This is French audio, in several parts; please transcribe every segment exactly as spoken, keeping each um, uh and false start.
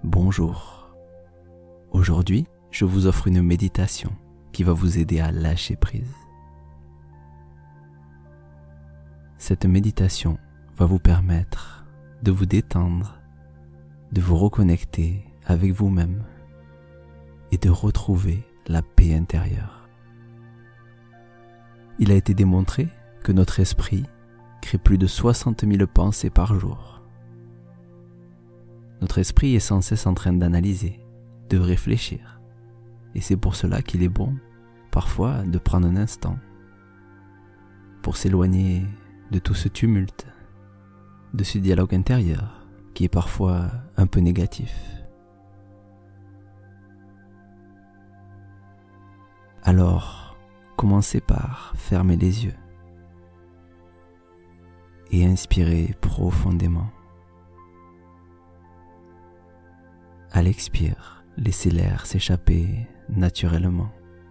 Bonjour. Aujourd'hui, je vous offre une méditation qui va vous aider à lâcher prise. Cette méditation va vous permettre de vous détendre, de vous reconnecter avec vous-même et de retrouver la paix intérieure. Il a été démontré que notre esprit crée plus de soixante mille pensées par jour. Notre esprit est sans cesse en train d'analyser, de réfléchir. Et c'est pour cela qu'il est bon, parfois, de prendre un instant pour s'éloigner de tout ce tumulte, de ce dialogue intérieur qui est parfois un peu négatif. Alors, commencez par fermer les yeux et inspirez profondément. À l'expire, laissez l'air s'échapper naturellement.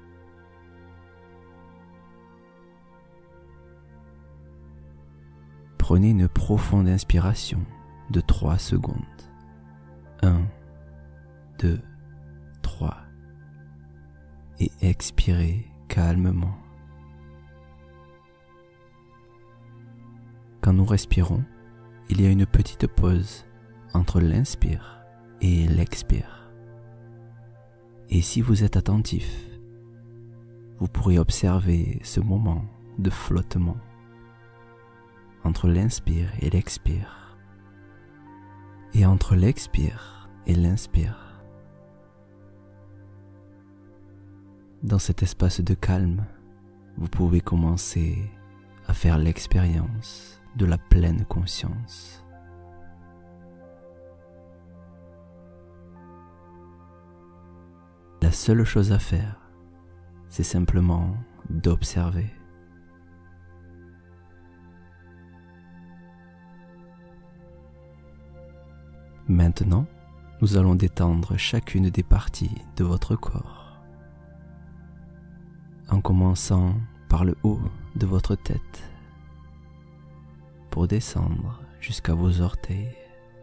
Prenez une profonde inspiration de trois secondes. un, deux, trois. Et expirez calmement. Quand nous respirons, il y a une petite pause entre l'inspire et l'expire. Et si vous êtes attentif, vous pourrez observer ce moment de flottement entre l'inspire et l'expire, et entre l'expire et l'inspire. Dans cet espace de calme, vous pouvez commencer à faire l'expérience de la pleine conscience. La seule chose à faire, c'est simplement d'observer. Maintenant, nous allons détendre chacune des parties de votre corps, en commençant par le haut de votre tête, pour descendre jusqu'à vos orteils.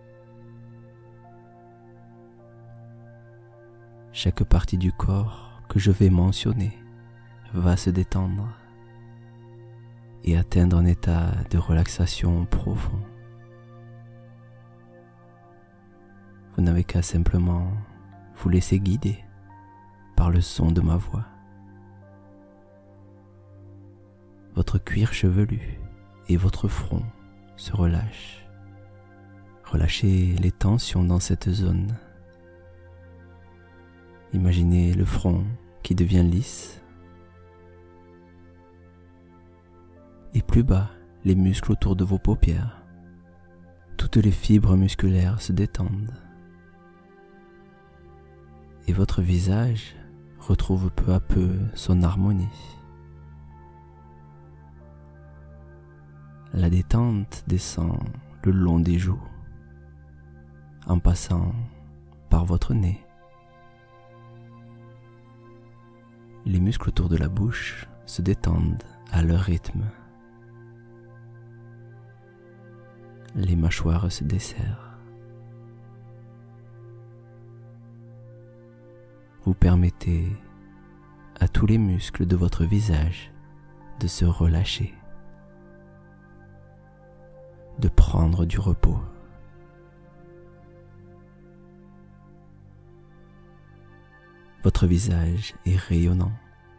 Chaque partie du corps que je vais mentionner va se détendre et atteindre un état de relaxation profond. Vous n'avez qu'à simplement vous laisser guider par le son de ma voix. Votre cuir chevelu et votre front se relâchent. Relâchez les tensions dans cette zone. Imaginez le front qui devient lisse. Et plus bas, les muscles autour de vos paupières. Toutes les fibres musculaires se détendent. Et votre visage retrouve peu à peu son harmonie. La détente descend le long des joues, en passant par votre nez. Les muscles autour de la bouche se détendent à leur rythme. Les mâchoires se desserrent. Vous permettez à tous les muscles de votre visage de se relâcher, de prendre du repos. Votre visage est rayonnant,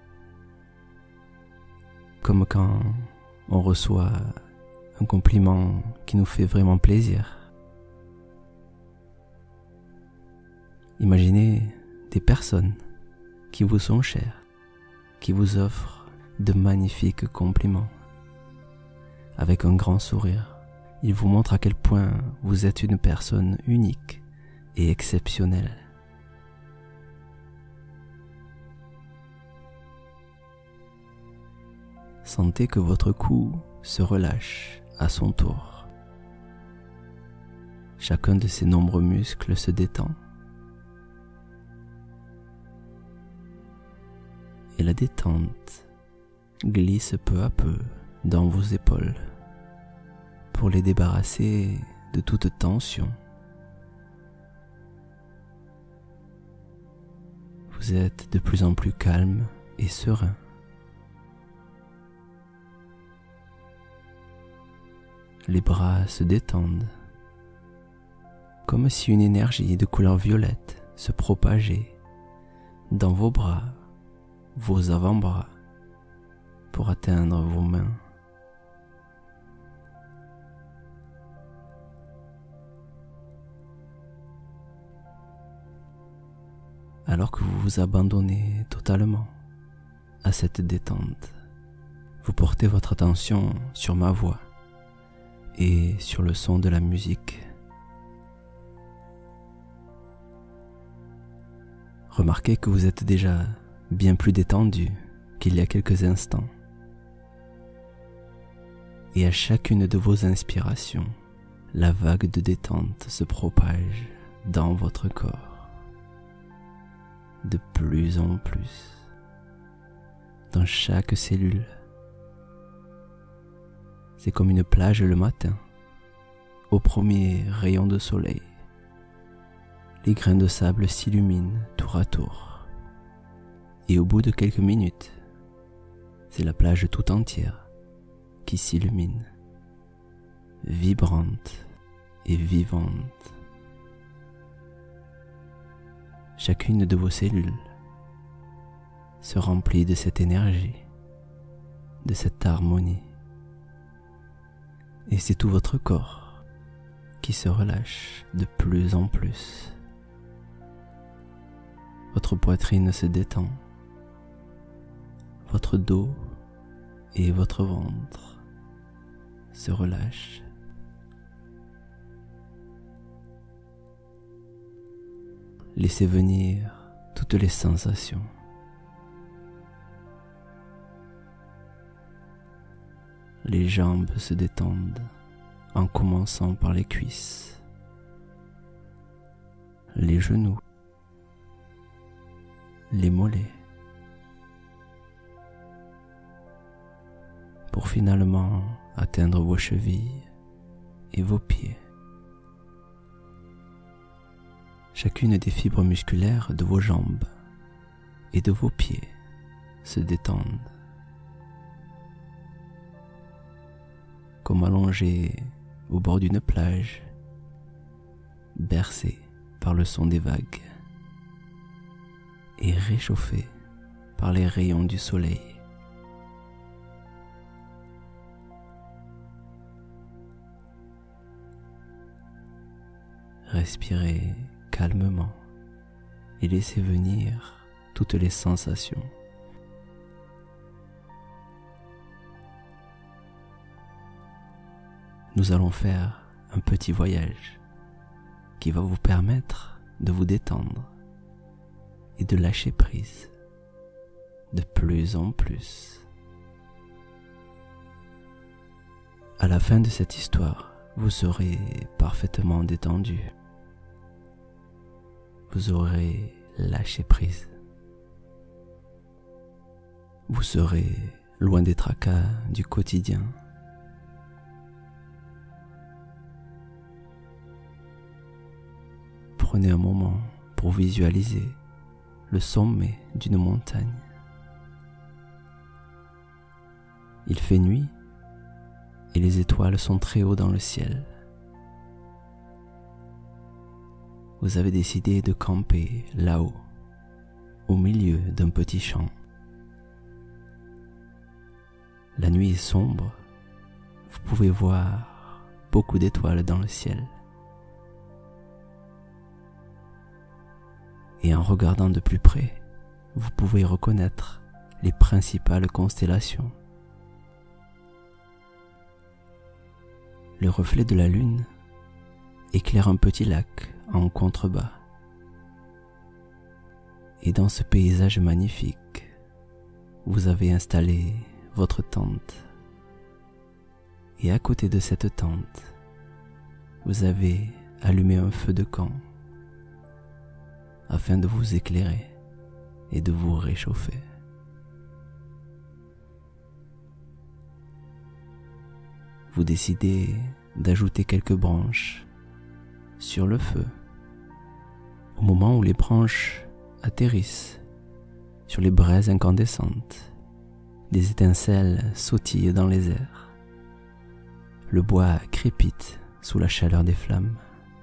comme quand on reçoit un compliment qui nous fait vraiment plaisir. Imaginez des personnes qui vous sont chères, qui vous offrent de magnifiques compliments. Avec un grand sourire, ils vous montrent à quel point vous êtes une personne unique et exceptionnelle. Sentez que votre cou se relâche à son tour. Chacun de ces nombreux muscles se détend. Et la détente glisse peu à peu dans vos épaules pour les débarrasser de toute tension. Vous êtes de plus en plus calme et serein. Les bras se détendent, comme si une énergie de couleur violette se propageait dans vos bras, vos avant-bras, pour atteindre vos mains. Alors que vous vous abandonnez totalement à cette détente, vous portez votre attention sur ma voix et sur le son de la musique. Remarquez que vous êtes déjà bien plus détendu qu'il y a quelques instants. Et à chacune de vos inspirations, la vague de détente se propage dans votre corps, de plus en plus, dans chaque cellule. C'est comme une plage le matin, au premier rayon de soleil. Les grains de sable s'illuminent tour à tour. Et au bout de quelques minutes, c'est la plage tout entière qui s'illumine, vibrante et vivante. Chacune de vos cellules se remplit de cette énergie, de cette harmonie. Et c'est tout votre corps qui se relâche de plus en plus. Votre poitrine se détend, votre dos et votre ventre se relâchent. Laissez venir toutes les sensations. Les jambes se détendent en commençant par les cuisses, les genoux, les mollets, pour finalement atteindre vos chevilles et vos pieds. Chacune des fibres musculaires de vos jambes et de vos pieds se détendent, comme allongés au bord d'une plage, bercés par le son des vagues et réchauffés par les rayons du soleil. Respirez calmement et laissez venir toutes les sensations. Nous allons faire un petit voyage qui va vous permettre de vous détendre et de lâcher prise de plus en plus. À la fin de cette histoire, vous serez parfaitement détendu. Vous aurez lâché prise. Vous serez loin des tracas du quotidien. Prenez un moment pour visualiser le sommet d'une montagne. Il fait nuit et les étoiles sont très haut dans le ciel. Vous avez décidé de camper là-haut, au milieu d'un petit champ. La nuit est sombre, vous pouvez voir beaucoup d'étoiles dans le ciel. Et en regardant de plus près, vous pouvez reconnaître les principales constellations. Le reflet de la lune éclaire un petit lac en contrebas. Et dans ce paysage magnifique, vous avez installé votre tente. Et à côté de cette tente, vous avez allumé un feu de camp afin de vous éclairer et de vous réchauffer. Vous décidez d'ajouter quelques branches sur le feu. Au moment où les branches atterrissent sur les braises incandescentes. Des étincelles sautillent dans les airs. Le bois crépite sous la chaleur des flammes.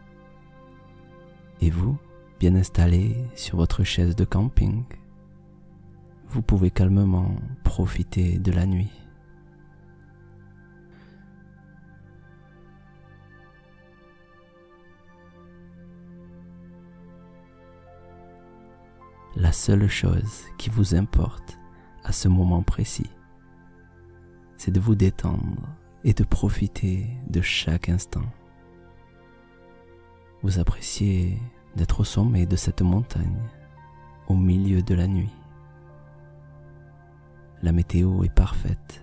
Et vous, bien installé sur votre chaise de camping, vous pouvez calmement profiter de la nuit. La seule chose qui vous importe à ce moment précis, c'est de vous détendre et de profiter de chaque instant. Vous appréciez d'être au sommet de cette montagne, au milieu de la nuit. La météo est parfaite.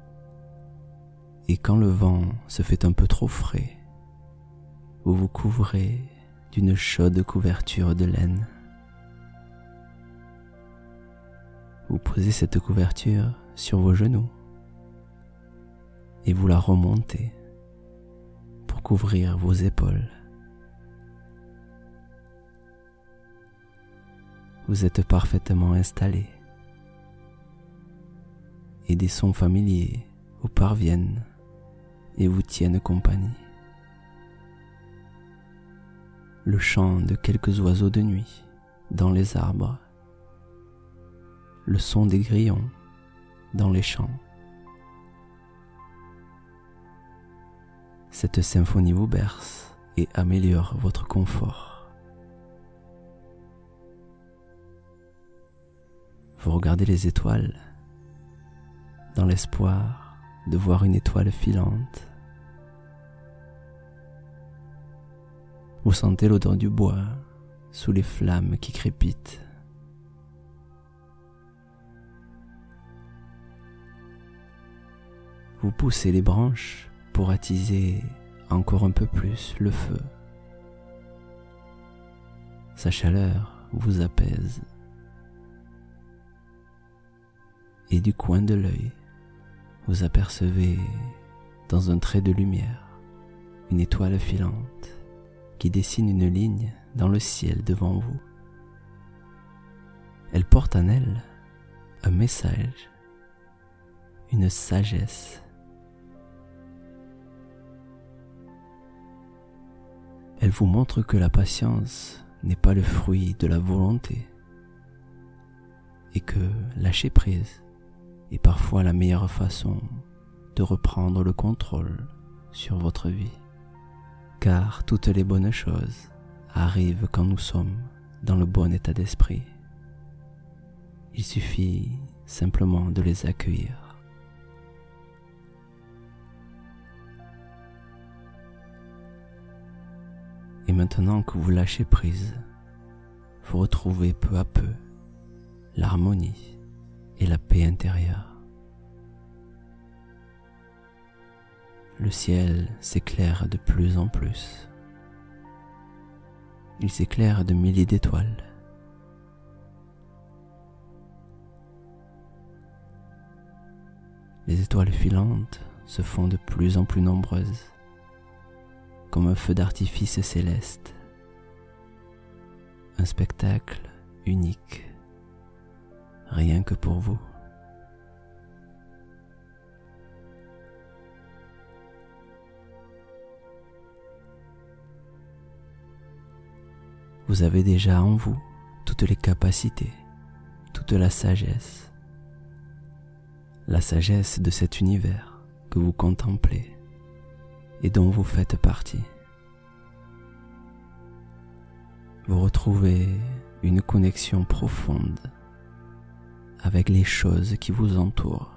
Et quand le vent se fait un peu trop frais, vous vous couvrez d'une chaude couverture de laine. Vous posez cette couverture sur vos genoux et vous la remontez pour couvrir vos épaules. Vous êtes parfaitement installé et des sons familiers vous parviennent et vous tiennent compagnie. Le chant de quelques oiseaux de nuit dans les arbres, le son des grillons dans les champs. Cette symphonie vous berce et améliore votre confort. Vous regardez les étoiles dans l'espoir de voir une étoile filante. Vous sentez l'odeur du bois sous les flammes qui crépitent. Vous poussez les branches pour attiser encore un peu plus le feu. Sa chaleur vous apaise. Et du coin de l'œil, vous apercevez dans un trait de lumière une étoile filante qui dessine une ligne dans le ciel devant vous. Elle porte en elle un message, une sagesse. Elle vous montre que la patience n'est pas le fruit de la volonté et que lâcher prise est parfois la meilleure façon de reprendre le contrôle sur votre vie. Car toutes les bonnes choses arrivent quand nous sommes dans le bon état d'esprit. Il suffit simplement de les accueillir. Et maintenant que vous lâchez prise, vous retrouvez peu à peu l'harmonie et la paix intérieure. Le ciel s'éclaire de plus en plus. Il s'éclaire de milliers d'étoiles. Les étoiles filantes se font de plus en plus nombreuses, comme un feu d'artifice céleste. Un spectacle unique, rien que pour vous. Vous avez déjà en vous toutes les capacités, toute la sagesse, la sagesse de cet univers que vous contemplez et dont vous faites partie. Vous retrouvez une connexion profonde avec les choses qui vous entourent.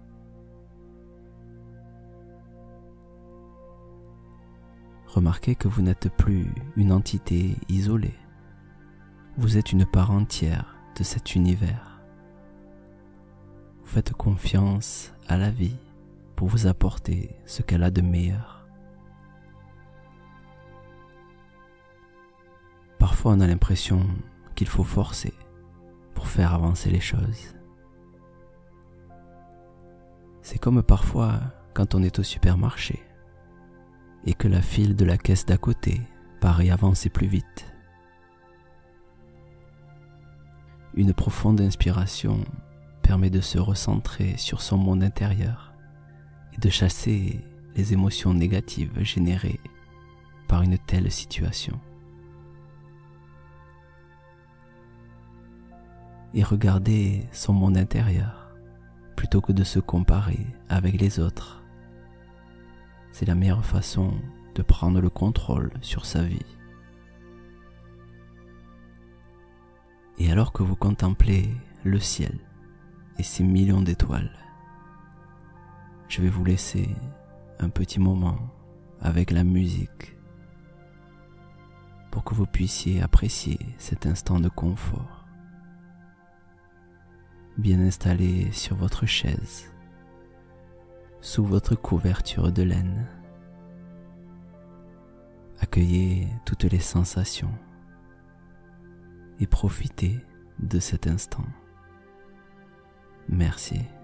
Remarquez que vous n'êtes plus une entité isolée. Vous êtes une part entière de cet univers. Vous faites confiance à la vie pour vous apporter ce qu'elle a de meilleur. Parfois on a l'impression qu'il faut forcer pour faire avancer les choses. C'est comme parfois quand on est au supermarché et que la file de la caisse d'à côté paraît avancer plus vite. Une profonde inspiration permet de se recentrer sur son monde intérieur et de chasser les émotions négatives générées par une telle situation. Et regarder son monde intérieur plutôt que de se comparer avec les autres, c'est la meilleure façon de prendre le contrôle sur sa vie. Et alors que vous contemplez le ciel et ses millions d'étoiles, je vais vous laisser un petit moment avec la musique pour que vous puissiez apprécier cet instant de confort. Bien installé sur votre chaise, sous votre couverture de laine. Accueillez toutes les sensations et profitez de cet instant. Merci.